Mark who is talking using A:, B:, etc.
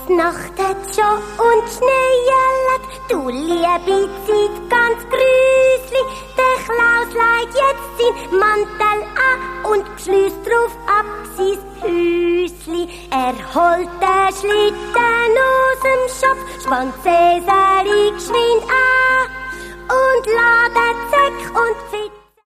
A: nachtet schon und schneejellet, du liebe Zeit ganz grüßli. Der Klaus legt jetzt sein Mantel an und schließt drauf ab sein Hüsli. Er holt den Schlitten aus dem Schopf, spannt Cäsari geschwind an und ladet Säck und Fit